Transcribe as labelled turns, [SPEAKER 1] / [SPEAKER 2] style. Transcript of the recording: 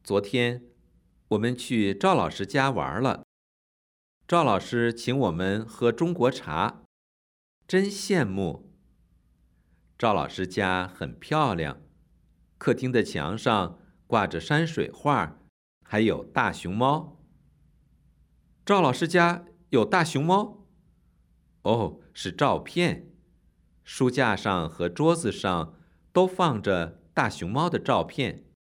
[SPEAKER 1] 昨天我们去赵老师家玩了，赵老师请我们喝中国茶，真羡慕。赵老师家很漂亮，客厅的墙上挂着山水画，还有大熊猫。赵老师家有大熊猫？哦，是照片。书架上和桌子上都放着大熊猫的照片。